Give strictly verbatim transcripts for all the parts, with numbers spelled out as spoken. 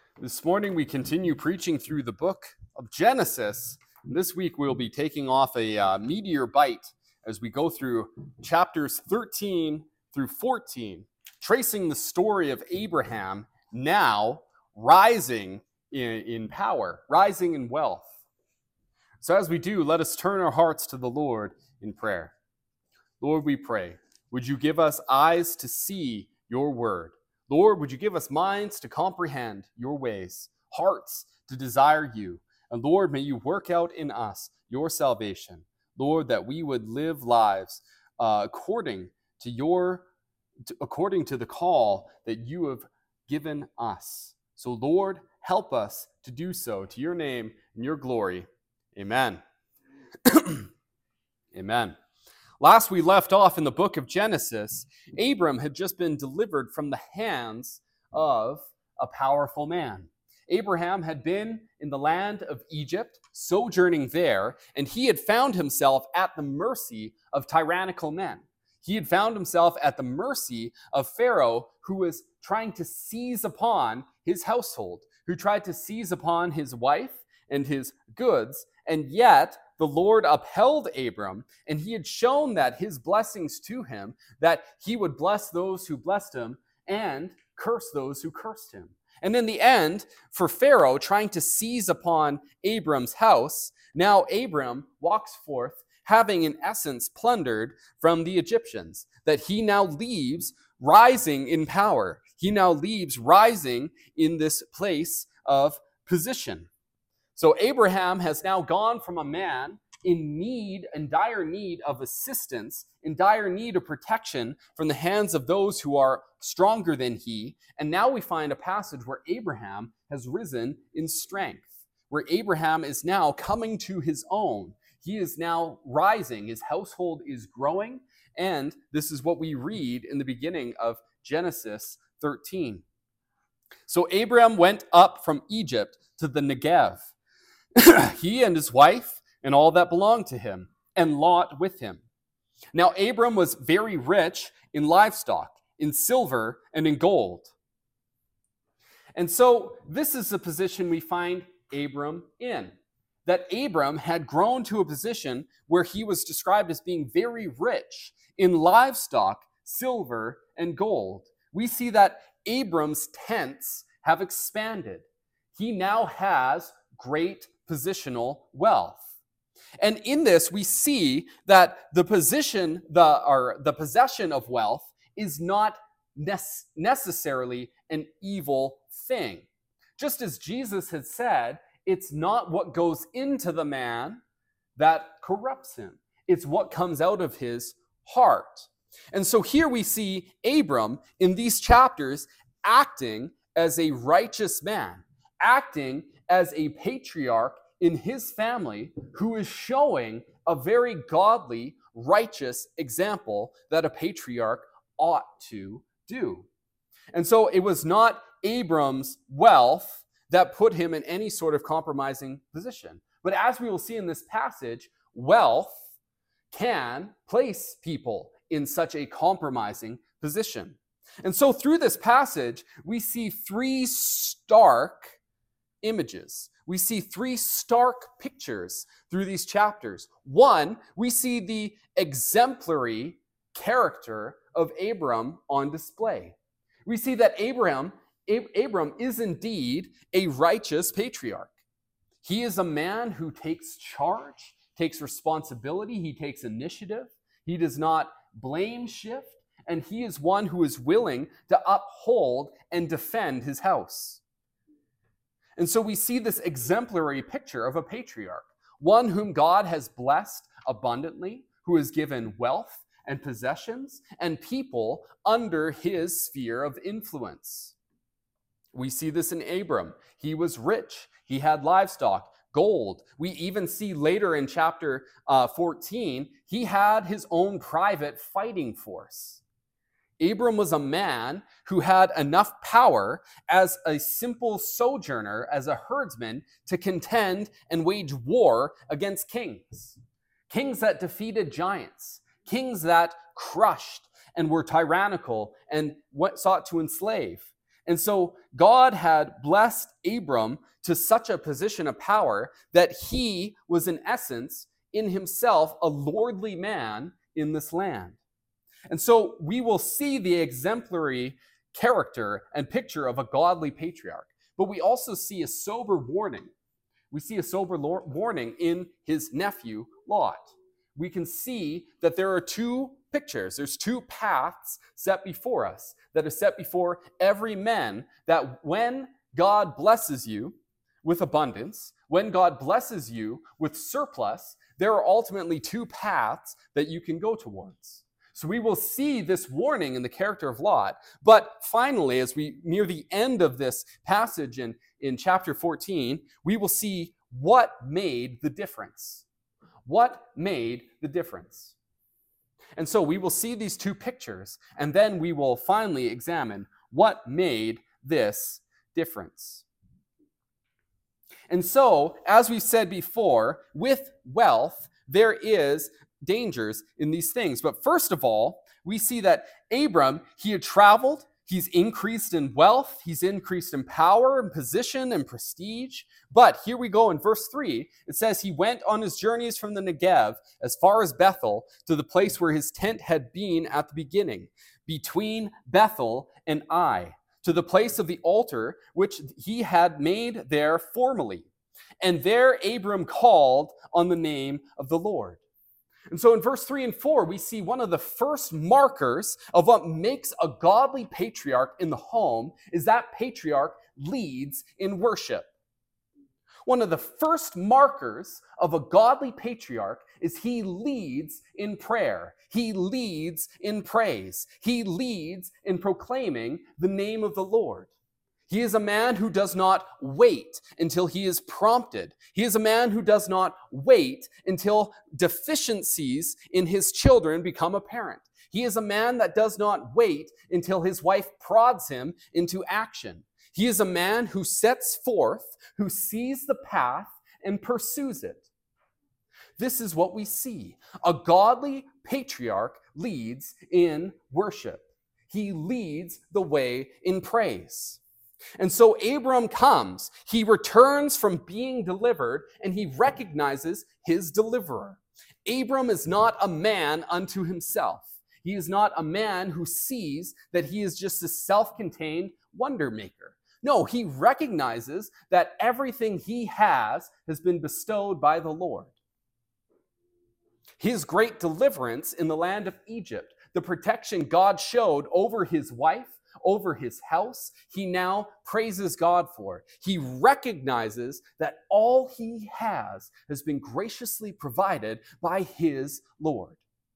This morning we continue preaching through the book of Genesis. This week we'll be taking off a uh, meteor bite as we go through chapters thirteen through fourteen, tracing the story of Abraham now rising in, in power, rising in wealth. So as we do, let us turn our hearts to the Lord in prayer. Lord, we pray, would you give us eyes to see your word? Lord, would you give us minds to comprehend your ways, hearts to desire you, and Lord, may you work out in us your salvation. Lord, that we would live lives uh, according to your, to, according to the call that you have given us. So Lord, help us to do so to your name and your glory. Amen. Amen. Last we left off in the book of Genesis, Abram had just been delivered from the hands of a powerful man. Abraham had been in the land of Egypt, sojourning there, and he had found himself at the mercy of tyrannical men. He had found himself at the mercy of Pharaoh, who was trying to seize upon his household, who tried to seize upon his wife and his goods, and yet the Lord upheld Abram, and he had shown that his blessings to him, that he would bless those who blessed him and curse those who cursed him. And in the end, for Pharaoh trying to seize upon Abram's house, now Abram walks forth, having in essence plundered from the Egyptians, that he now leaves rising in power. He now leaves rising in this place of position. So Abraham has now gone from a man in need and dire need of assistance, in dire need of protection from the hands of those who are stronger than he. And now we find a passage where Abraham has risen in strength, where Abraham is now coming to his own. He is now rising. His household is growing. And this is what we read in the beginning of Genesis thirteen. So Abraham went up from Egypt to the Negev, he and his wife and all that belonged to him, and Lot with him. Now Abram was very rich in livestock, in silver, and in gold. And so this is the position we find Abram in. That Abram had grown to a position where he was described as being very rich in livestock, silver, and gold. We see that Abram's tents have expanded. He now has great positional wealth. And in this, we see that the position, the, or the possession of wealth is not ne- necessarily an evil thing. Just as Jesus had said, it's not what goes into the man that corrupts him. It's what comes out of his heart. And so here we see Abram in these chapters acting as a righteous man, acting as a patriarch in his family who is showing a very godly, righteous example that a patriarch ought to do. And so it was not Abram's wealth that put him in any sort of compromising position. But as we will see in this passage, wealth can place people in such a compromising position. And so through this passage, we see three stark images. We see three stark pictures through these chapters. One, we see the exemplary character of Abram on display. We see that Abraham, Ab- Abram is indeed a righteous patriarch. He is a man who takes charge, takes responsibility, he takes initiative, he does not blame shift, and he is one who is willing to uphold and defend his house. And so we see this exemplary picture of a patriarch, one whom God has blessed abundantly, who has given wealth and possessions and people under his sphere of influence. We see this in Abram. He was rich. He had livestock, gold. We even see later in chapter uh, fourteen, he had his own private fighting force. Abram was a man who had enough power as a simple sojourner, as a herdsman, to contend and wage war against kings. Kings that defeated giants, kings that crushed and were tyrannical and sought to enslave. And so God had blessed Abram to such a position of power that he was, in essence, in himself, a lordly man in this land. And so we will see the exemplary character and picture of a godly patriarch, but we also see a sober warning. We see a sober warning in his nephew, Lot. We can see that there are two pictures. There's two paths set before us that are set before every man, that when God blesses you with abundance, when God blesses you with surplus, there are ultimately two paths that you can go towards. So we will see this warning in the character of Lot. But finally, as we near the end of this passage in, in chapter fourteen, we will see what made the difference. What made the difference? And so we will see these two pictures, and then we will finally examine what made this difference. And so, as we said before, with wealth, there is dangers in these things. But first of all, we see that Abram, he had traveled, he's increased in wealth, he's increased in power and position and prestige. But here we go in verse three, it says he went on his journeys from the Negev as far as Bethel to the place where his tent had been at the beginning, between Bethel and Ai, to the place of the altar which he had made there formerly. And there Abram called on the name of the Lord. And so in verse three and four, we see one of the first markers of what makes a godly patriarch in the home is that patriarch leads in worship. One of the first markers of a godly patriarch is he leads in prayer. He leads in praise. He leads in proclaiming the name of the Lord. He is a man who does not wait until he is prompted. He is a man who does not wait until deficiencies in his children become apparent. He is a man that does not wait until his wife prods him into action. He is a man who sets forth, who sees the path and pursues it. This is what we see. A godly patriarch leads in worship. He leads the way in praise. And so Abram comes, he returns from being delivered, and he recognizes his deliverer. Abram is not a man unto himself. He is not a man who sees that he is just a self-contained wonder maker. No, he recognizes that everything he has has been bestowed by the Lord. His great deliverance in the land of Egypt, the protection God showed over his wife, over his house, he now praises God for. He recognizes that all he has has been graciously provided by his Lord.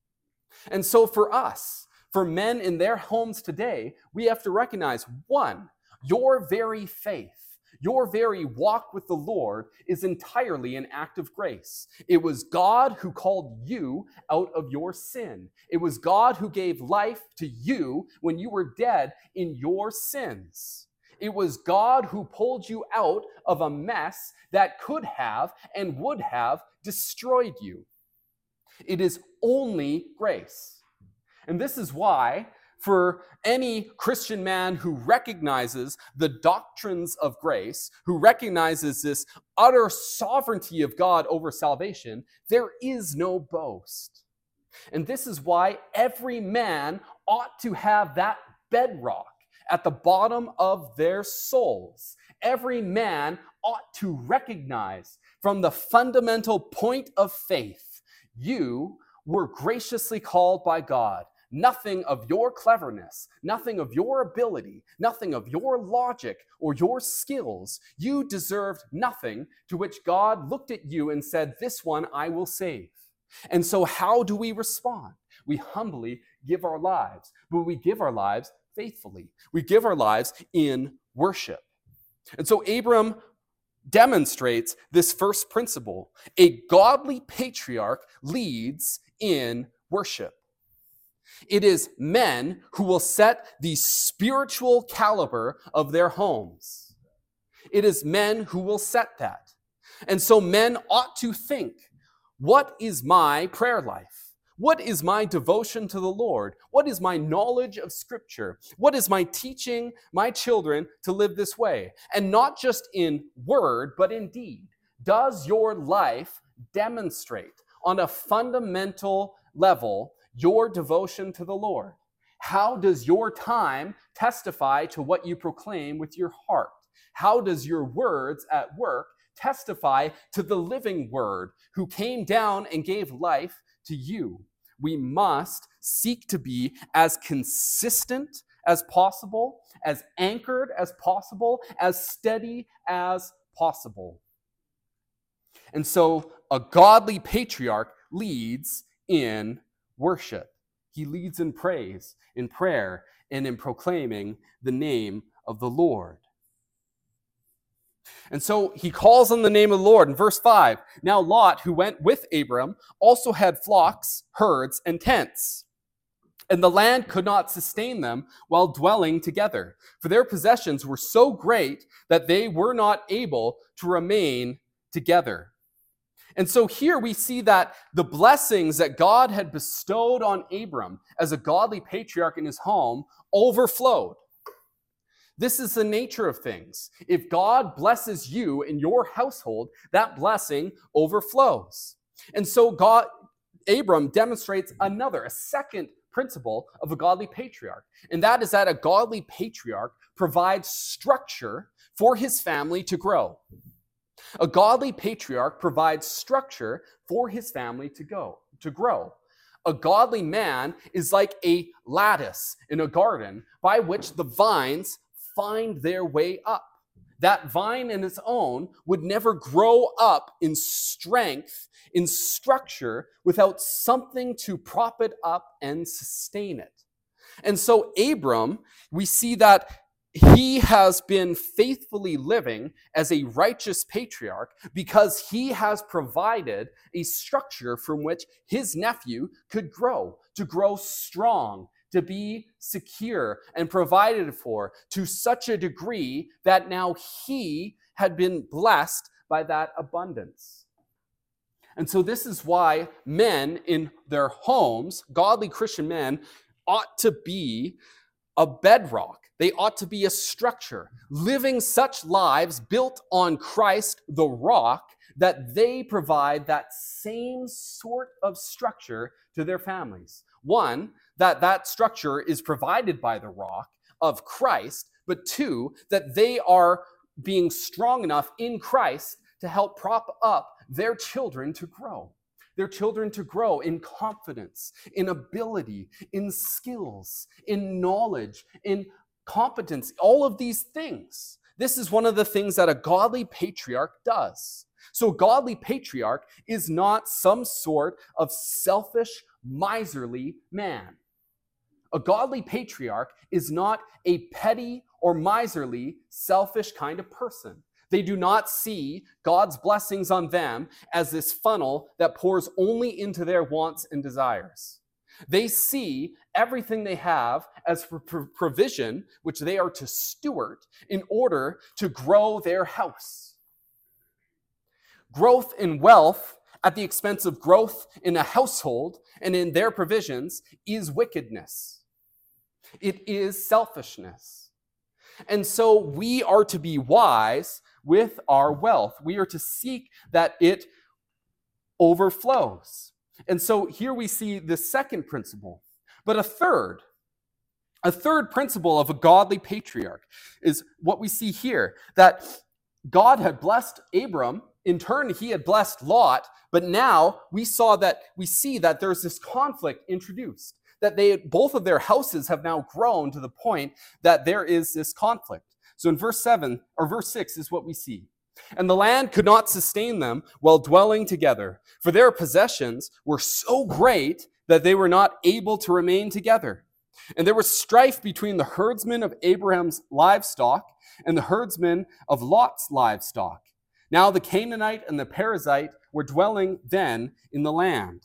And so for us, for men in their homes today, we have to recognize, one, your very faith, your very walk with the Lord is entirely an act of grace. It was God who called you out of your sin. It was God who gave life to you when you were dead in your sins. It was God who pulled you out of a mess that could have and would have destroyed you. It is only grace. And this is why, for any Christian man who recognizes the doctrines of grace, who recognizes this utter sovereignty of God over salvation, there is no boast. And this is why every man ought to have that bedrock at the bottom of their souls. Every man ought to recognize from the fundamental point of faith, you were graciously called by God. Nothing of your cleverness, nothing of your ability, nothing of your logic or your skills. You deserved nothing, to which God looked at you and said, "This one I will save." And so how do we respond? We humbly give our lives, but we give our lives faithfully. We give our lives in worship. And so Abram demonstrates this first principle. A godly patriarch leads in worship. It is men who will set the spiritual caliber of their homes. It is men who will set that. And so men ought to think, what is my prayer life? What is my devotion to the Lord? What is my knowledge of Scripture? What is my teaching my children to live this way? And not just in word, but in deed. Does your life demonstrate on a fundamental level your devotion to the Lord? How does your time testify to what you proclaim with your heart? How does your words at work testify to the living Word who came down and gave life to you? We must seek to be as consistent as possible, as anchored as possible, as steady as possible. And so a godly patriarch leads in worship. He leads in praise, in prayer, and in proclaiming the name of the Lord. And so he calls on the name of the Lord in verse five. Now Lot, who went with Abram, also had flocks, herds, and tents. And the land could not sustain them while dwelling together, for their possessions were so great that they were not able to remain together. And so here we see that the blessings that God had bestowed on Abram as a godly patriarch in his home overflowed. This is the nature of things. If God blesses you in your household, that blessing overflows. And so God, Abram demonstrates another, a second principle of a godly patriarch. And that is that a godly patriarch provides structure for his family to grow. A godly patriarch provides structure for his family to go, to grow. A godly man is like a lattice in a garden by which the vines find their way up. That vine in its own would never grow up in strength, in structure, without something to prop it up and sustain it. And so Abram, we see that he has been faithfully living as a righteous patriarch because he has provided a structure from which his nephew could grow, to grow strong, to be secure and provided for to such a degree that now he had been blessed by that abundance. And so this is why men in their homes, godly Christian men, ought to be a bedrock. They ought to be a structure, living such lives built on Christ, the rock, that they provide that same sort of structure to their families. One, that that structure is provided by the rock of Christ, but two, that they are being strong enough in Christ to help prop up their children to grow. Their children to grow in confidence, in ability, in skills, in knowledge, in competence, all of these things. This is one of the things that a godly patriarch does. So a godly patriarch is not some sort of selfish, miserly man. A godly patriarch is not a petty or miserly, selfish kind of person. They do not see God's blessings on them as this funnel that pours only into their wants and desires. They see everything they have as provision, which they are to steward in order to grow their house. Growth in wealth at the expense of growth in a household and in their provisions is wickedness. It is selfishness. And so we are to be wise with our wealth. We are to seek that it overflows. And so here we see the second principle. But a third, a third principle of a godly patriarch is what we see here, that God had blessed Abram. In turn, he had blessed Lot, but now we saw that we see that there's this conflict introduced, that they both of their houses have now grown to the point that there is this conflict. So in verse seven or verse six is what we see. And the land could not sustain them while dwelling together, for their possessions were so great that they were not able to remain together. And there was strife between the herdsmen of Abraham's livestock and the herdsmen of Lot's livestock. Now the Canaanite and the Perizzite were dwelling then in the land.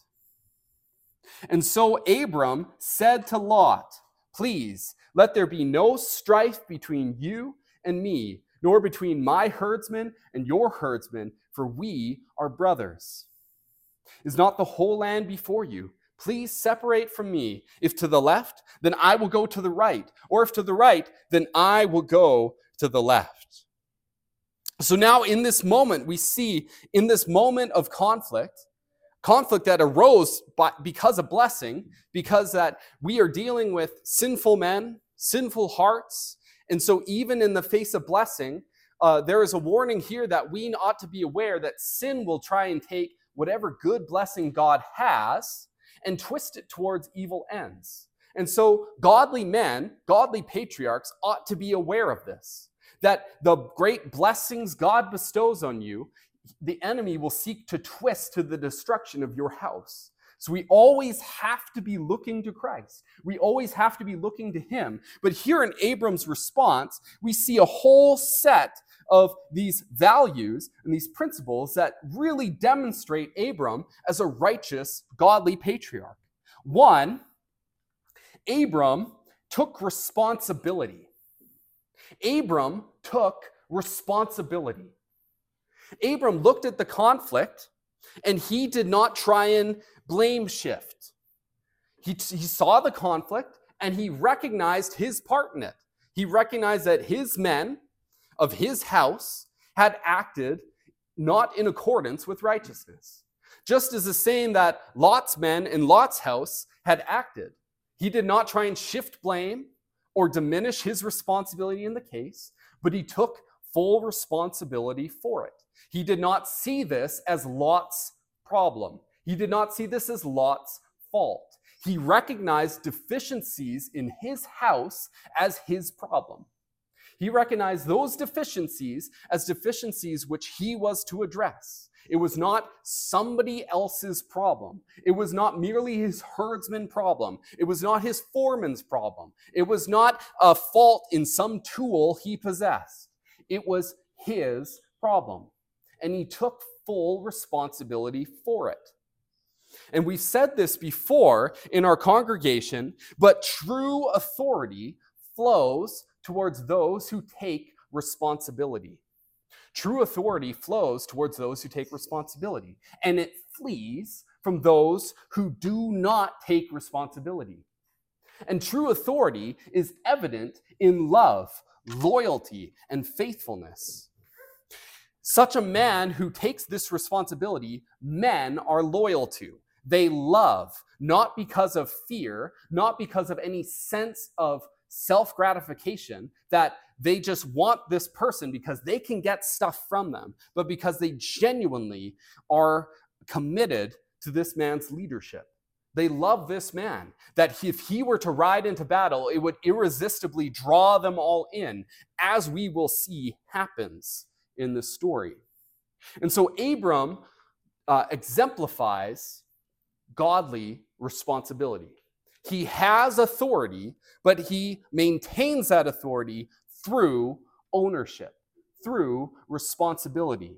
And so Abram said to Lot, "Please, let there be no strife between you and me, nor between my herdsmen and your herdsmen, for we are brothers. Is not the whole land before you? Please separate from me. If to the left, then I will go to the right. Or if to the right, then I will go to the left. So now in this moment, we see in this moment of conflict, conflict that arose by, because of blessing, because that we are dealing with sinful men, sinful hearts. And so even in the face of blessing, uh, there is a warning here that we ought to be aware that sin will try and take whatever good blessing God has and twist it towards evil ends. And so godly men, godly patriarchs ought to be aware of this, that the great blessings God bestows on you, the enemy will seek to twist to the destruction of your house. So we always have to be looking to Christ. We always have to be looking to him. But here in Abram's response, we see a whole set of these values and these principles that really demonstrate Abram as a righteous, godly patriarch. One, Abram took responsibility. Abram took responsibility. Abram looked at the conflict and he did not try and blame shift. He, he saw the conflict and he recognized his part in it. He recognized that his men of his house had acted not in accordance with righteousness. Just as the same that Lot's men in Lot's house had acted. He did not try and shift blame or diminish his responsibility in the case, but he took full responsibility for it. He did not see this as Lot's problem. He did not see this as Lot's fault. He recognized deficiencies in his house as his problem. He recognized those deficiencies as deficiencies which he was to address. It was not somebody else's problem. It was not merely his herdsman problem. It was not his foreman's problem. It was not a fault in some tool he possessed. It was his problem. And he took full responsibility for it. And we've said this before in our congregation, but true authority flows towards those who take responsibility. True authority flows towards those who take responsibility, and it flees from those who do not take responsibility. And true authority is evident in love, loyalty, and faithfulness. Such a man who takes this responsibility, men are loyal to. They love, not because of fear, not because of any sense of self-gratification, that they just want this person because they can get stuff from them, but because they genuinely are committed to this man's leadership. They love this man, that if he were to ride into battle, it would irresistibly draw them all in, as we will see happens in this story. And so Abram uh, exemplifies godly responsibility. He has authority, but he maintains that authority through ownership, through responsibility.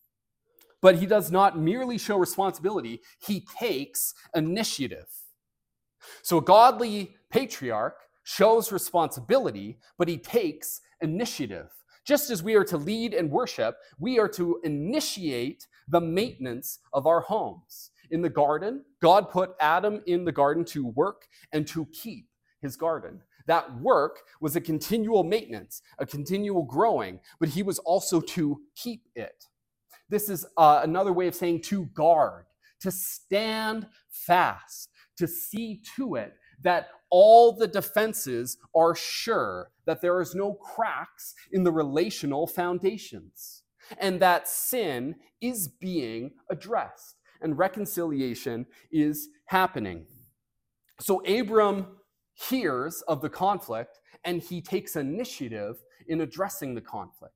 But he does not merely show responsibility, he takes initiative. So a godly patriarch shows responsibility, but he takes initiative. Just as we are to lead and worship, we are to initiate the maintenance of our homes. In the garden, God put Adam in the garden to work and to keep his garden. That work was a continual maintenance, a continual growing, but he was also to keep it. This is uh, another way of saying to guard, to stand fast, to see to it that all the defenses are sure, that there is no cracks in the relational foundations, and that sin is being addressed and reconciliation is happening. So Abram hears of the conflict and he takes initiative in addressing the conflict.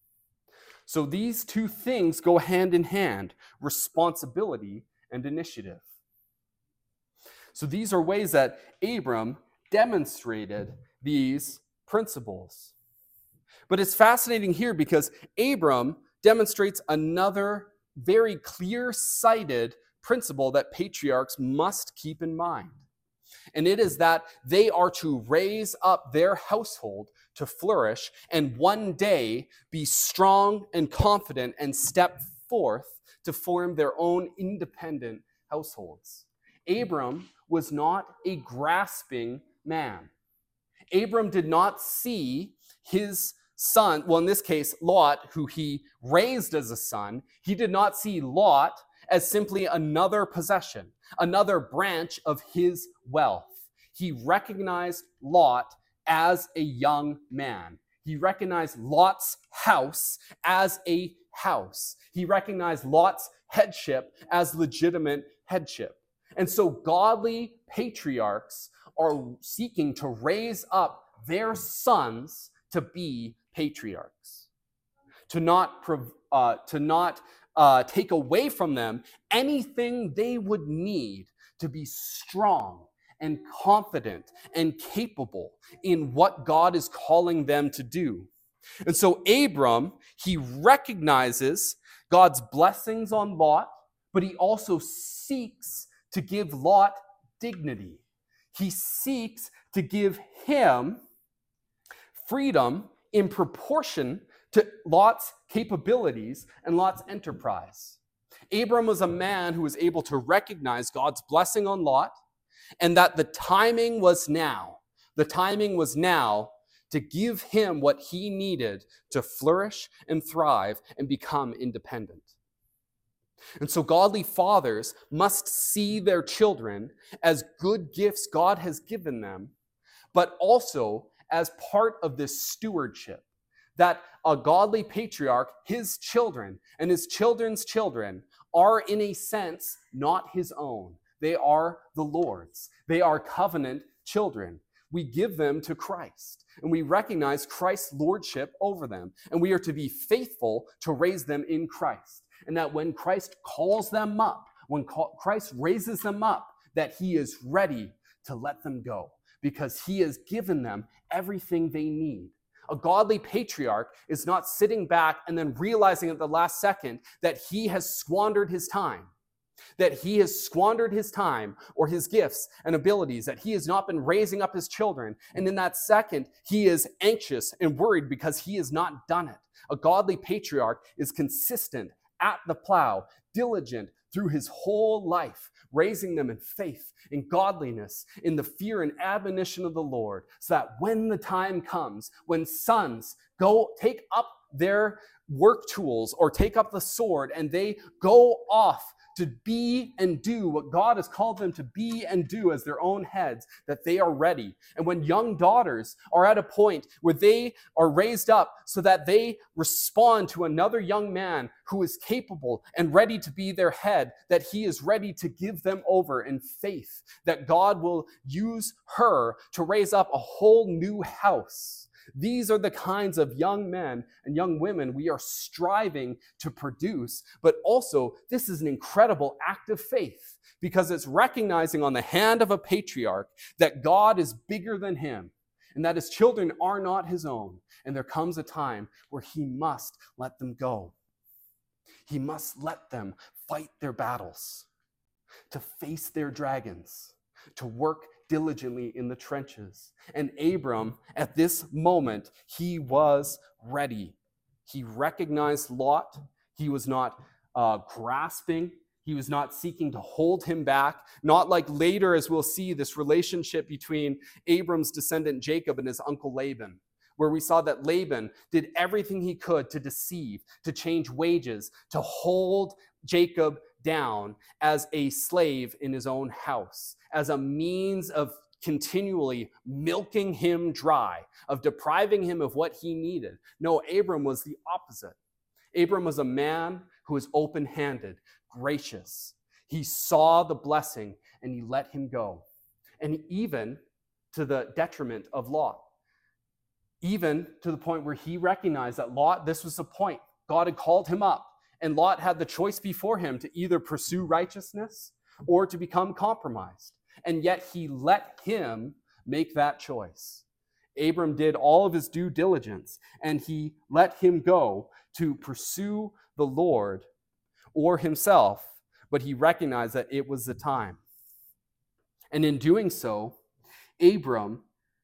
So these two things go hand in hand, responsibility and initiative. So these are ways that Abram demonstrated these principles. But it's fascinating here because Abram demonstrates another very clear-sighted principle that patriarchs must keep in mind. And it is that they are to raise up their household to flourish and one day be strong and confident and step forth to form their own independent households. Abram was not a grasping man. Abram did not see his son, well, in this case, Lot, who he raised as a son, he did not see Lot as simply another possession, another branch of his wealth. He recognized Lot as a young man. He recognized Lot's house as a house. He recognized Lot's headship as legitimate headship. And so godly patriarchs are seeking to raise up their sons to be patriarchs, to not, uh, to not uh, take away from them anything they would need to be strong and confident and capable in what God is calling them to do. And so Abram, he recognizes God's blessings on Lot, but he also seeks to give Lot dignity. He seeks to give him freedom in proportion to Lot's capabilities and Lot's enterprise. Abram was a man who was able to recognize God's blessing on Lot, and that the timing was now. The timing was now to give him what he needed to flourish and thrive and become independent. And so godly fathers must see their children as good gifts God has given them, but also as part of this stewardship, that a godly patriarch, his children and his children's children, are in a sense not his own. They are the Lord's. They are covenant children. We give them to Christ, and we recognize Christ's lordship over them, and we are to be faithful to raise them in Christ. And that when Christ calls them up, when Christ raises them up, that he is ready to let them go, because he has given them everything they need. A godly patriarch is not sitting back and then realizing at the last second that he has squandered his time, that he has squandered his time or his gifts and abilities, that he has not been raising up his children. And in that second, he is anxious and worried because he has not done it. A godly patriarch is consistent at the plow, diligent through his whole life, raising them in faith, in godliness, in the fear and admonition of the Lord, so that when the time comes, when sons go take up their work tools or take up the sword and they go off to be and do what God has called them to be and do as their own heads, that they are ready. And when young daughters are at a point where they are raised up so that they respond to another young man who is capable and ready to be their head, that he is ready to give them over in faith, that God will use her to raise up a whole new house. These are the kinds of young men and young women we are striving to produce, but also this is an incredible act of faith, because it's recognizing on the hand of a patriarch that God is bigger than him and that his children are not his own, and there comes a time where he must let them go. He must let them fight their battles, to face their dragons, to work diligently in the trenches. And Abram, at this moment, he was ready. He recognized Lot. He was not uh, grasping. He was not seeking to hold him back. Not like later, as we'll see, this relationship between Abram's descendant Jacob and his uncle Laban, where we saw that Laban did everything he could to deceive, to change wages, to hold Jacob down as a slave in his own house, as a means of continually milking him dry, of depriving him of what he needed. No, Abram was the opposite. Abram was a man who was open-handed, gracious. He saw the blessing and he let him go. And even to the detriment of Lot, even to the point where he recognized that Lot, this was the point. God had called him up, and Lot had the choice before him to either pursue righteousness or to become compromised. And yet he let him make that choice. Abram did all of his due diligence, and he let him go to pursue the Lord or himself, but he recognized that it was the time. And in doing so, Abram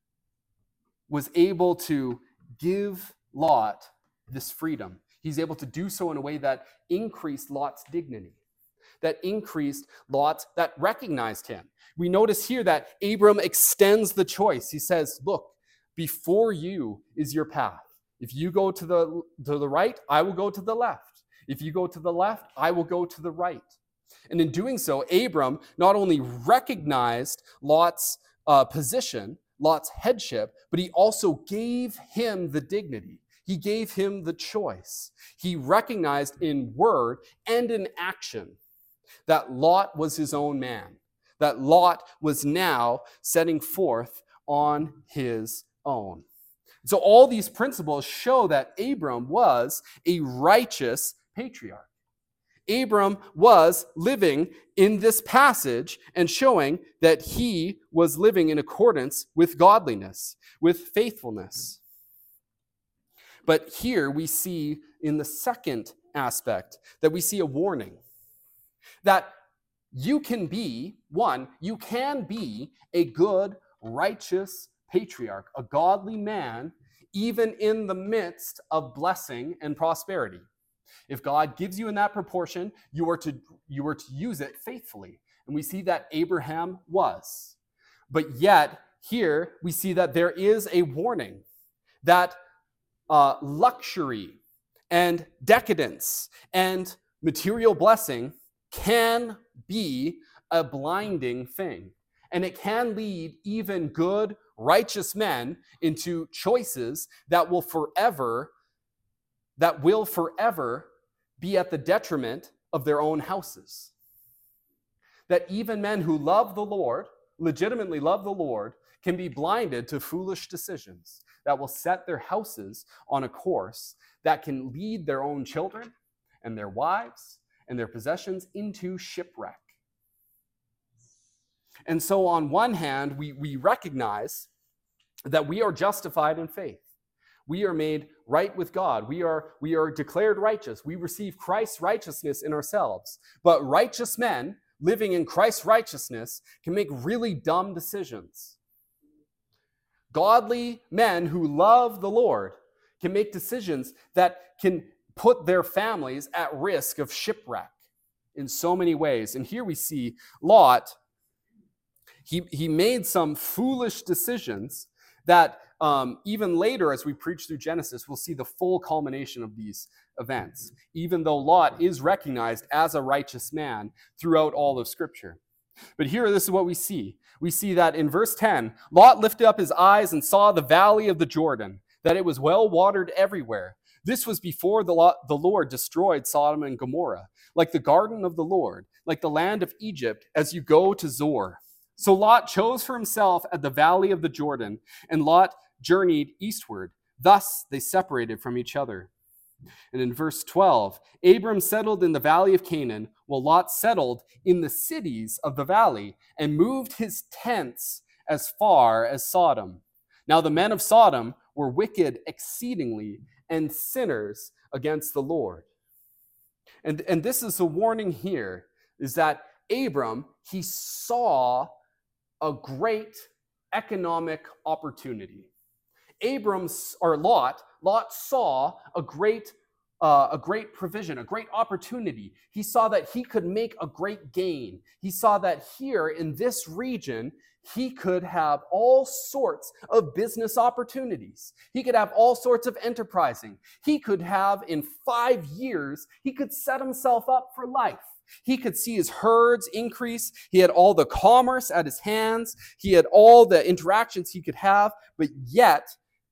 was able to give Lot this freedom. He's able to do so in a way that increased Lot's dignity. that increased Lot, that recognized him. We notice here that Abram extends the choice. He says, look, before you is your path. If you go to the, to the right, I will go to the left. If you go to the left, I will go to the right. And in doing so, Abram not only recognized Lot's uh, position, Lot's headship, but he also gave him the dignity. He gave him the choice. He recognized in word and in action that Lot was his own man, that Lot was now setting forth on his own. So all these principles show that Abram was a righteous patriarch. Abram was living in this passage and showing that he was living in accordance with godliness, with faithfulness. But here we see in the second aspect that we see a warning that you can be, one, you can be a good, righteous patriarch, a godly man, even in the midst of blessing and prosperity. If God gives you in that proportion, you are to you are to use it faithfully. And we see that Abraham was. But yet, here we see that there is a warning that uh, luxury and decadence and material blessing can be a blinding thing. And it can lead even good, righteous men into choices that will forever, that will forever be at the detriment of their own houses. That even men who love the Lord, legitimately love the Lord, can be blinded to foolish decisions that will set their houses on a course that can lead their own children and their wives and their possessions into shipwreck. And so on one hand, we, we recognize that we are justified in faith. We are made right with God. We are, we are declared righteous. We receive Christ's righteousness in ourselves. But righteous men living in Christ's righteousness can make really dumb decisions. Godly men who love the Lord can make decisions that can put their families at risk of shipwreck in so many ways. And here we see Lot, he, he made some foolish decisions that um, even later, as we preach through Genesis, we'll see the full culmination of these events, even though Lot is recognized as a righteous man throughout all of Scripture. But here, this is what we see. We see that in verse ten, Lot lifted up his eyes and saw the valley of the Jordan, that it was well watered everywhere. This was before the, Lot, the Lord destroyed Sodom and Gomorrah, like the garden of the Lord, like the land of Egypt, as you go to Zoar. So Lot chose for himself at the valley of the Jordan, and Lot journeyed eastward. Thus they separated from each other. And in verse twelve, Abram settled in the valley of Canaan, while Lot settled in the cities of the valley and moved his tents as far as Sodom. Now the men of Sodom were wicked exceedingly and sinners against the Lord. And, and this is a warning here, is that Abram, he saw a great economic opportunity. Abram's, or Lot, Lot saw a great, uh, a great provision, a great opportunity. He saw that he could make a great gain. He saw that here in this region, he could have all sorts of business opportunities. He could have all sorts of enterprising. He could have, in five years, he could set himself up for life. He could see his herds increase. He had all the commerce at his hands. He had all the interactions he could have, but yet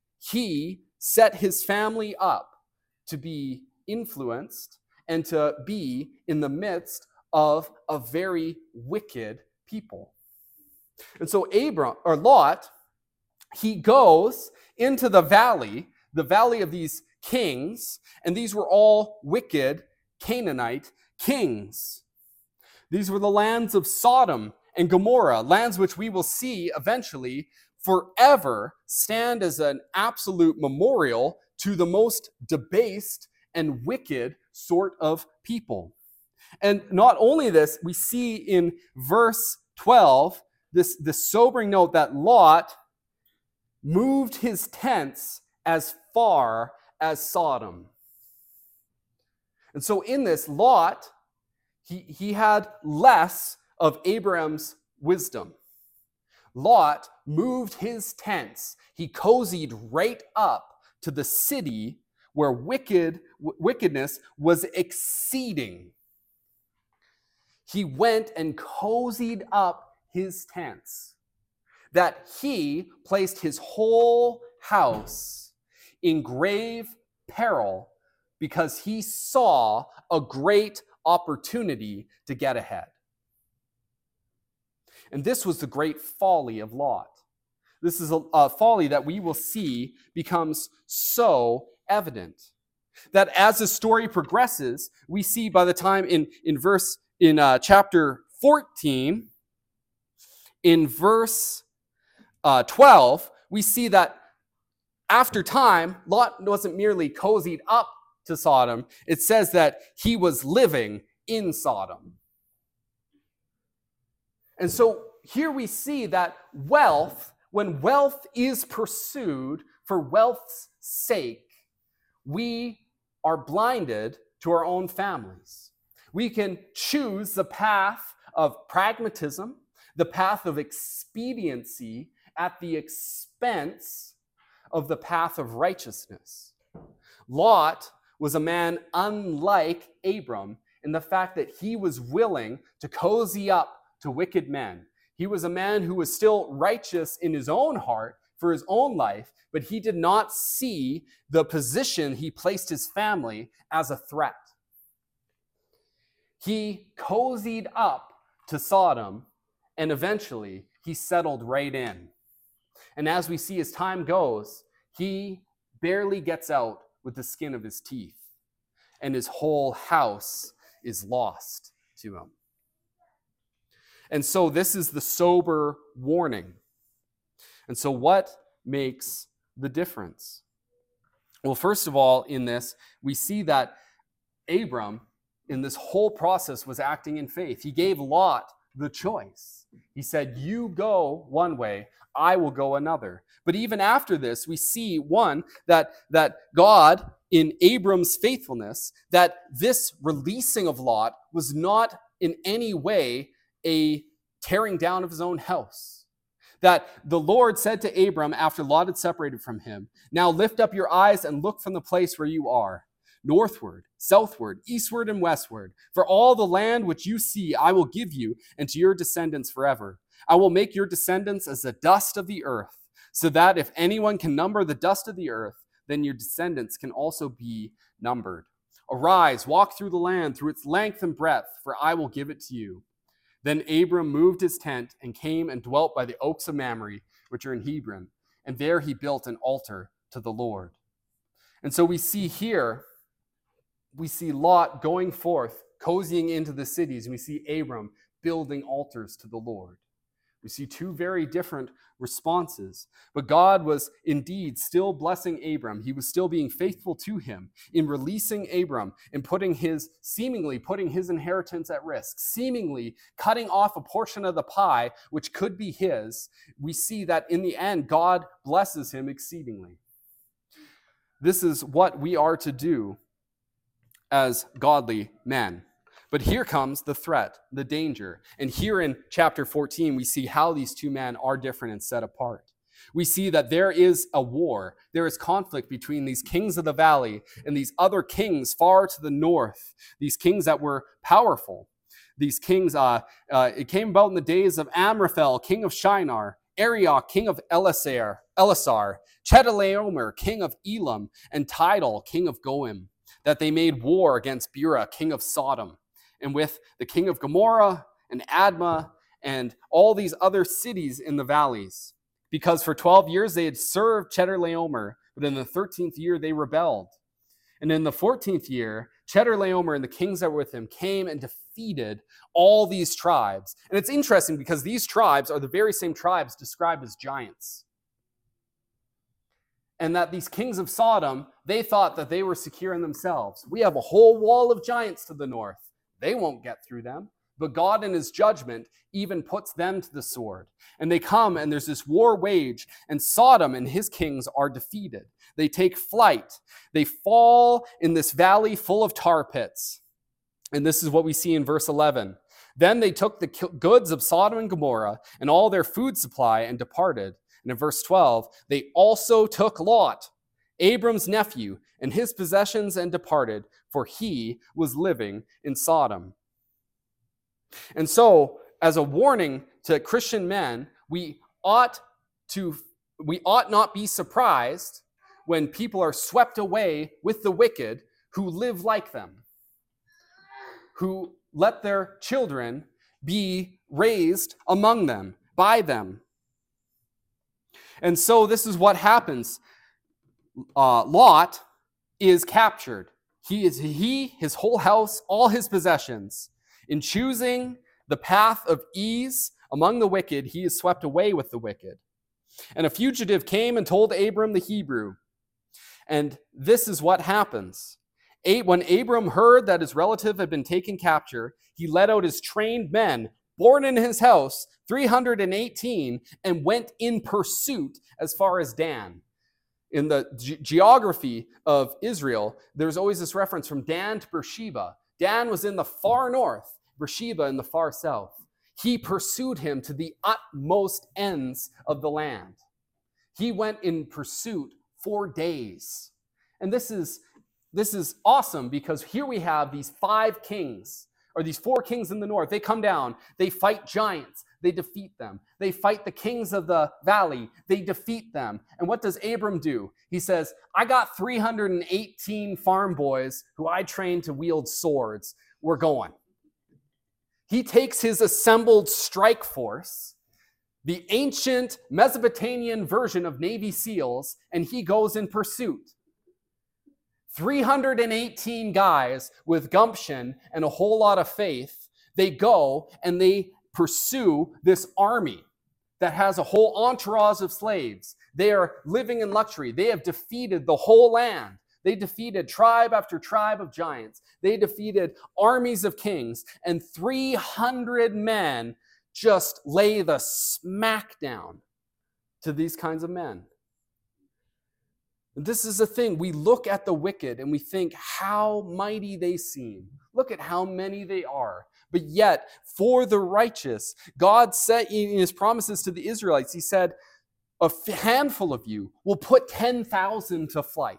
he set his family up to be influenced and to be in the midst of a very wicked people. And so Abram, or Lot, he goes into the valley, the valley of these kings, and these were all wicked Canaanite kings. These were the lands of Sodom and Gomorrah, lands which we will see eventually forever stand as an absolute memorial to the most debased and wicked sort of people. And not only this, we see in verse twelve this, this sobering note that Lot moved his tents as far as Sodom. And so in this, Lot, He, he had less of Abraham's wisdom. Lot moved his tents. He cozied right up to the city where wicked w- wickedness was exceeding. He went and cozied up his tents, that he placed his whole house in grave peril because he saw a great opportunity to get ahead. And this was the great folly of Lot. This is a, a folly that we will see becomes so evident. That as the story progresses, we see by the time in, in verse in uh, chapter fourteen, in verse uh, twelve, we see that after time, Lot wasn't merely cozied up to Sodom. It says that he was living in Sodom. And so here we see that wealth, when wealth is pursued for wealth's sake, we are blinded to our own families. We can choose the path of pragmatism, the path of expediency at the expense of the path of righteousness. Lot was a man unlike Abram in the fact that he was willing to cozy up to wicked men. He was a man who was still righteous in his own heart for his own life, but he did not see the position he placed his family as a threat. He cozied up to Sodom, and eventually he settled right in. And as we see as time goes, he barely gets out with the skin of his teeth, and his whole house is lost to him. And so this is the sober warning. And so what makes the difference? Well, first of all, in this, we see that Abram, in this whole process, was acting in faith. He gave Lot the choice. He said, you go one way, I will go another. But even after this, we see, one, that, that God, in Abram's faithfulness, that this releasing of Lot was not in any way a tearing down of his own house. That the Lord said to Abram after Lot had separated from him, now lift up your eyes and look from the place where you are, northward, southward, eastward, and westward. For all the land which you see I will give you and to your descendants forever. I will make your descendants as the dust of the earth, so that if anyone can number the dust of the earth, then your descendants can also be numbered. Arise, walk through the land, through its length and breadth, for I will give it to you. Then Abram moved his tent and came and dwelt by the oaks of Mamre, which are in Hebron, and there he built an altar to the Lord. And so we see here, we see Lot going forth, cozying into the cities, and we see Abram building altars to the Lord. We see two very different responses. But God was indeed still blessing Abram. He was still being faithful to him in releasing Abram and putting his, seemingly putting his inheritance at risk, seemingly cutting off a portion of the pie, which could be his. We see that in the end, God blesses him exceedingly. This is what we are to do as godly men. But here comes the threat, the danger. And here in chapter fourteen, we see how these two men are different and set apart. We see that there is a war. There is conflict between these kings of the valley and these other kings far to the north, these kings that were powerful. These kings, uh, uh, it came about in the days of Amraphel, king of Shinar, Arioch, king of Elasar, Elasar, Chedorlaomer, king of Elam, and Tidal, king of Goim, that they made war against Bera, king of Sodom, and with the king of Gomorrah and Admah and all these other cities in the valleys. Because for twelve years they had served Chedorlaomer, but in the thirteenth year they rebelled. And in the fourteenth year, Chedorlaomer and the kings that were with him came and defeated all these tribes. And it's interesting because these tribes are the very same tribes described as giants. And that these kings of Sodom, they thought that they were secure in themselves. We have a whole wall of giants to the north. They won't get through them. But God in his judgment even puts them to the sword. And they come and there's this war waged, and Sodom and his kings are defeated. They take flight. They fall in this valley full of tar pits. And this is what we see in verse eleven. Then they took the goods of Sodom and Gomorrah and all their food supply and departed. And in verse twelve, they also took Lot, Abram's nephew, and his possessions and departed, for he was living in Sodom. And so, as a warning to Christian men, we ought to we ought not be surprised when people are swept away with the wicked who live like them, who let their children be raised among them, by them. And so this is what happens. Uh, Lot is captured. He is he, his whole house, all his possessions. In choosing the path of ease among the wicked, he is swept away with the wicked. And a fugitive came and told Abram the Hebrew. And this is what happens. When Abram heard that his relative had been taken capture, he led out his trained men, born in his house, three hundred eighteen, and went in pursuit as far as Dan. In the ge- geography of Israel, there's always this reference from Dan to Beersheba. Dan was in the far north, Beersheba in the far south. He pursued him to the utmost ends of the land. He went in pursuit for days. And this is This is awesome because here we have these five kings, or these four kings in the north. They come down, they fight giants, they defeat them. They fight the kings of the valley, they defeat them. And what does Abram do? He says, I got three hundred eighteen farm boys who I trained to wield swords. We're going. He takes his assembled strike force, the ancient Mesopotamian version of Navy SEALs, and he goes in pursuit. three hundred eighteen guys with gumption and a whole lot of faith, they go and they pursue this army that has a whole entourage of slaves. They are living in luxury. They have defeated the whole land. They defeated tribe after tribe of giants. They defeated armies of kings, and three hundred men just lay the smack down to these kinds of men. This is the thing. We look at the wicked and we think how mighty they seem. Look at how many they are. But yet, for the righteous, God said in his promises to the Israelites, he said, a handful of you will put ten thousand to flight.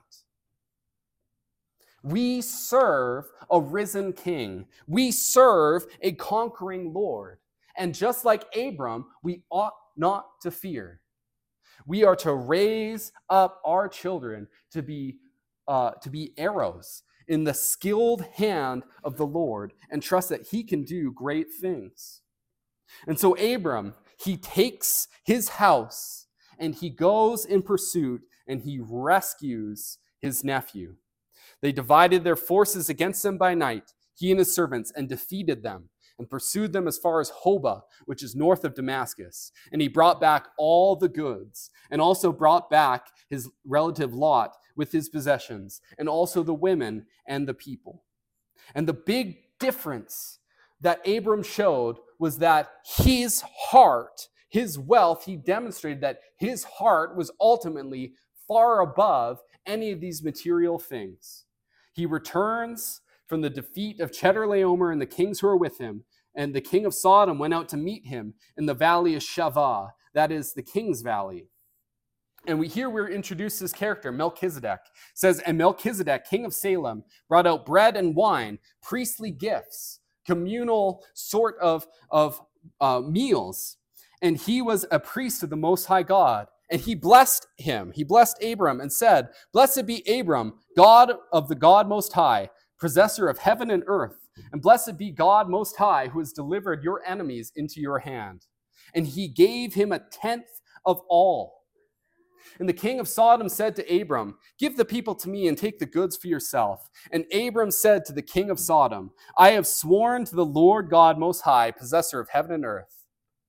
We serve a risen king. We serve a conquering Lord. And just like Abram, we ought not to fear. We are to raise up our children to be, uh, to be arrows in the skilled hand of the Lord and trust that he can do great things. And so Abram, he takes his house and he goes in pursuit and he rescues his nephew. They divided their forces against him by night, he and his servants, and defeated them, and pursued them as far as Hobah, which is north of Damascus. And he brought back all the goods, and also brought back his relative Lot with his possessions, and also the women and the people. And the big difference that Abram showed was that his heart, his wealth, he demonstrated that his heart was ultimately far above any of these material things. He returns from the defeat of Chedorlaomer and the kings who are with him, and the king of Sodom went out to meet him in the valley of Shavah, that is the king's valley. And we here we're introduced to this character, Melchizedek. It says, and Melchizedek, king of Salem, brought out bread and wine, priestly gifts, communal sort of, of uh, meals. And he was a priest of the Most High God. And he blessed him. He blessed Abram and said, blessed be Abram, God of the God Most High, possessor of heaven and earth. And blessed be God Most High, who has delivered your enemies into your hand. And he gave him a tenth of all. And the king of Sodom said to Abram, give the people to me and take the goods for yourself. And Abram said to the king of Sodom, I have sworn to the Lord God Most High, possessor of heaven and earth,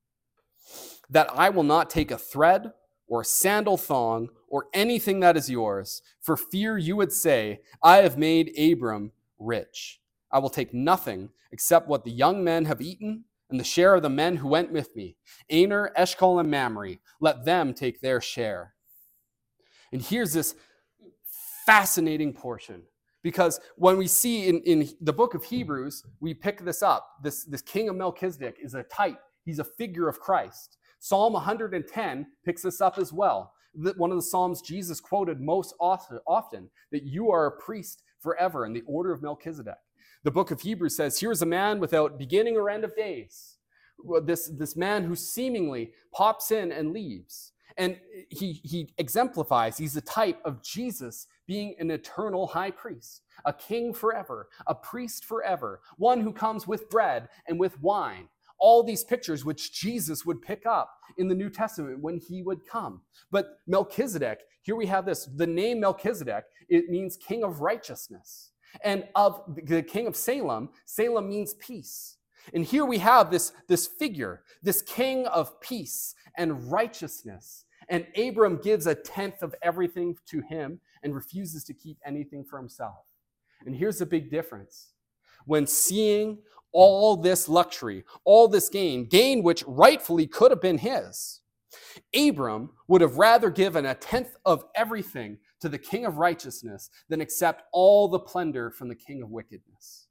that I will not take a thread or a sandal thong or anything that is yours, for fear you would say, I have made Abram rich. I will take nothing except what the young men have eaten and the share of the men who went with me, Aner, Eshcol, and Mamre. Let them take their share. And here's this fascinating portion, Because when we see in, in the book of Hebrews, we pick this up. This, this king of Melchizedek is a type. He's a figure of Christ. Psalm one hundred ten picks this up as well. One of the Psalms Jesus quoted most often, that you are a priest forever in the order of Melchizedek. The book of Hebrews says, here is a man without beginning or end of days. This, this man who seemingly pops in and leaves. And he, he exemplifies, he's a type of Jesus being an eternal high priest, a king forever, a priest forever, one who comes with bread and with wine. All these pictures which Jesus would pick up in the New Testament when he would come. But Melchizedek, here we have this, the name Melchizedek, it means king of righteousness. And of the king of Salem, Salem means peace. And here we have this, this figure, this king of peace and righteousness. And Abram gives a tenth of everything to him and refuses to keep anything for himself. And here's the big difference. When seeing all this luxury, all this gain, gain which rightfully could have been his, Abram would have rather given a tenth of everything to the king of righteousness than accept all the plunder from the king of wickedness.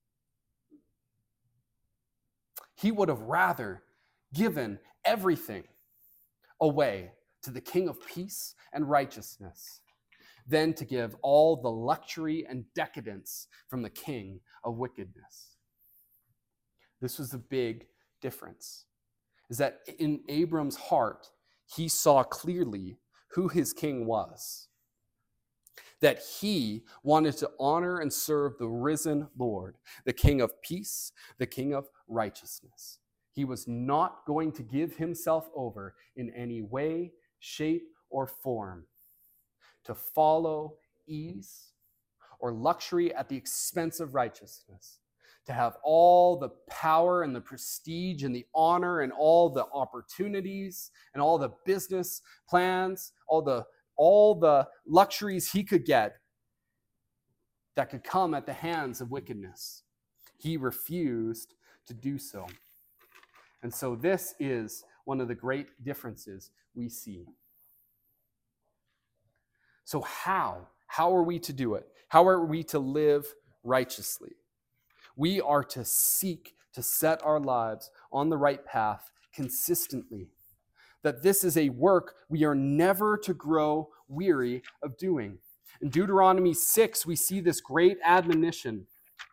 He would have rather given everything away to the king of peace and righteousness than to give all the luxury and decadence from the king of wickedness. This was the big difference, is that in Abram's heart, he saw clearly who his king was, that he wanted to honor and serve the risen Lord, the king of peace, the king of righteousness. He was not going to give himself over in any way, shape, or form to follow ease or luxury at the expense of righteousness, to have all the power and the prestige and the honor and all the opportunities and all the business plans, all the, all the luxuries he could get that could come at the hands of wickedness. He refused to do so. And so this is one of the great differences we see. So how? How are we to do it? How are we to live righteously? We are to seek to set our lives on the right path consistently. That this is a work we are never to grow weary of doing. In Deuteronomy six, we see this great admonition.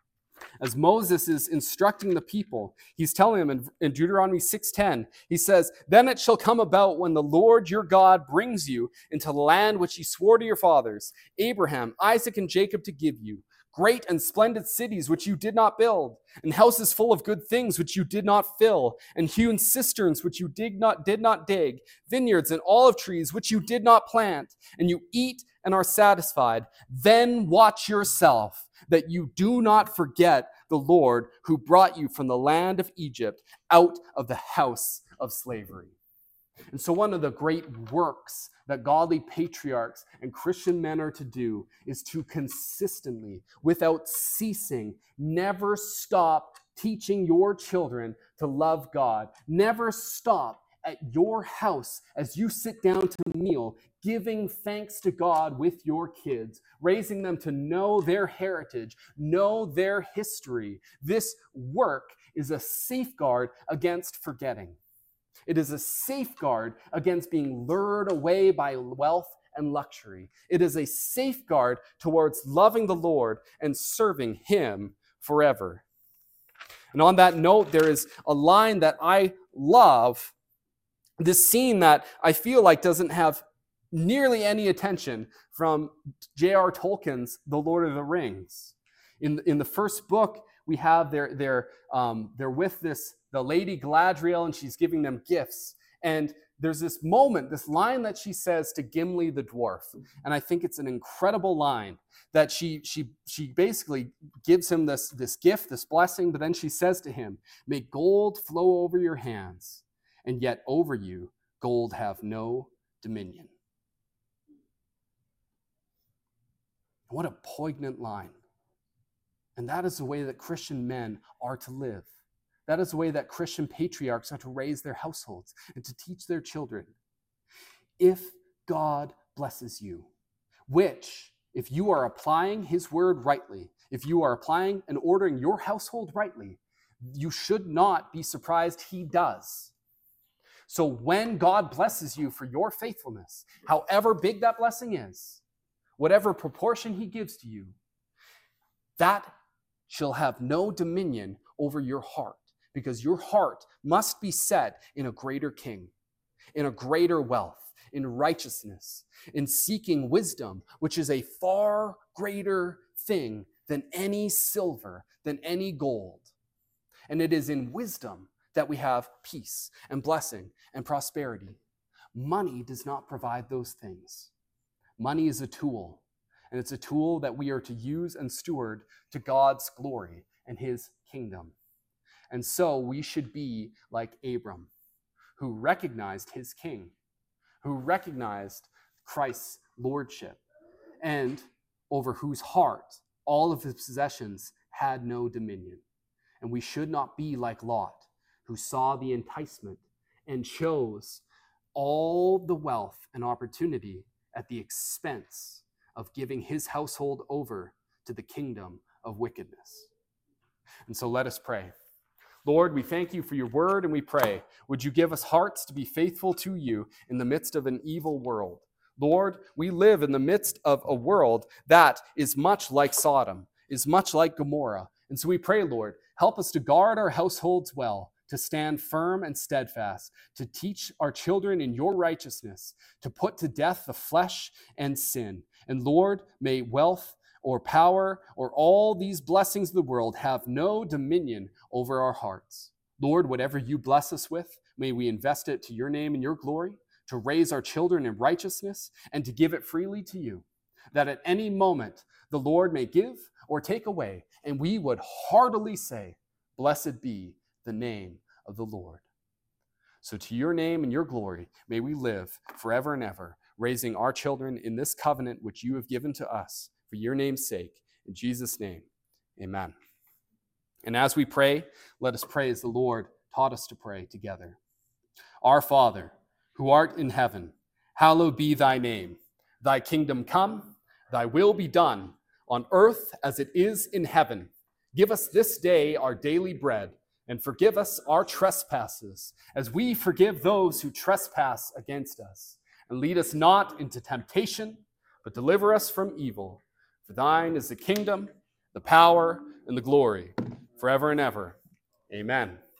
As Moses is instructing the people, he's telling them in, in Deuteronomy six ten, he says, "Then it shall come about when the Lord your God brings you into the land which he swore to your fathers, Abraham, Isaac, and Jacob to give you, great and splendid cities which you did not build, and houses full of good things which you did not fill, and hewn cisterns which you did not, did not dig, vineyards and olive trees which you did not plant, and you eat and are satisfied. Then watch yourself, that you do not forget the Lord who brought you from the land of Egypt out of the house of slavery." And so one of the great works that godly patriarchs and Christian men are to do is to consistently, without ceasing, never stop teaching your children to love God. Never stop at your house as you sit down to meal, giving thanks to God with your kids, raising them to know their heritage, know their history. This work is a safeguard against forgetting. It is a safeguard against being lured away by wealth and luxury. It is a safeguard towards loving the Lord and serving him forever. And on that note, there is a line that I love, this scene that I feel like doesn't have nearly any attention from J R Tolkien's The Lord of the Rings. In, in the first book, we have they're, they're, um, they're with this, the Lady Galadriel, and she's giving them gifts. And there's this moment, this line that she says to Gimli the dwarf. And I think it's an incredible line that she she she basically gives him this, this gift, this blessing, but then she says to him, "May gold flow over your hands, and yet over you gold have no dominion." What a poignant line. And that is the way that Christian men are to live. That is the way that Christian patriarchs are to raise their households and to teach their children. If God blesses you, which if you are applying his word rightly, if you are applying and ordering your household rightly, you should not be surprised he does. So when God blesses you for your faithfulness, however big that blessing is, whatever proportion he gives to you, that shall have no dominion over your heart, because your heart must be set in a greater king, in a greater wealth, in righteousness, in seeking wisdom, which is a far greater thing than any silver, than any gold. And it is in wisdom that we have peace and blessing and prosperity. Money does not provide those things. Money is a tool, and it's a tool that we are to use and steward to God's glory and his kingdom. And so we should be like Abram, who recognized his king, who recognized Christ's lordship, and over whose heart all of his possessions had no dominion. And we should not be like Lot, who saw the enticement and chose all the wealth and opportunity at the expense of giving his household over to the kingdom of wickedness. And so let us pray. Lord, we thank you for your word, and we pray, would you give us hearts to be faithful to you in the midst of an evil world? Lord, we live in the midst of a world that is much like Sodom, is much like Gomorrah. And so we pray, Lord, help us to guard our households well, to stand firm and steadfast, to teach our children in your righteousness, to put to death the flesh and sin. And Lord, may wealth or power or all these blessings of the world have no dominion over our hearts. Lord, whatever you bless us with, may we invest it to your name and your glory, to raise our children in righteousness, and to give it freely to you, that at any moment the Lord may give or take away, and we would heartily say, blessed be the name of the Lord. So to your name and your glory, may we live forever and ever, raising our children in this covenant which you have given to us for your name's sake. In Jesus' name, amen. And as we pray, let us pray as the Lord taught us to pray together. Our Father, who art in heaven, hallowed be thy name. Thy kingdom come, thy will be done, on earth as it is in heaven. Give us this day our daily bread, and forgive us our trespasses, as we forgive those who trespass against us. And lead us not into temptation, but deliver us from evil. For thine is the kingdom, the power, and the glory, forever and ever. Amen.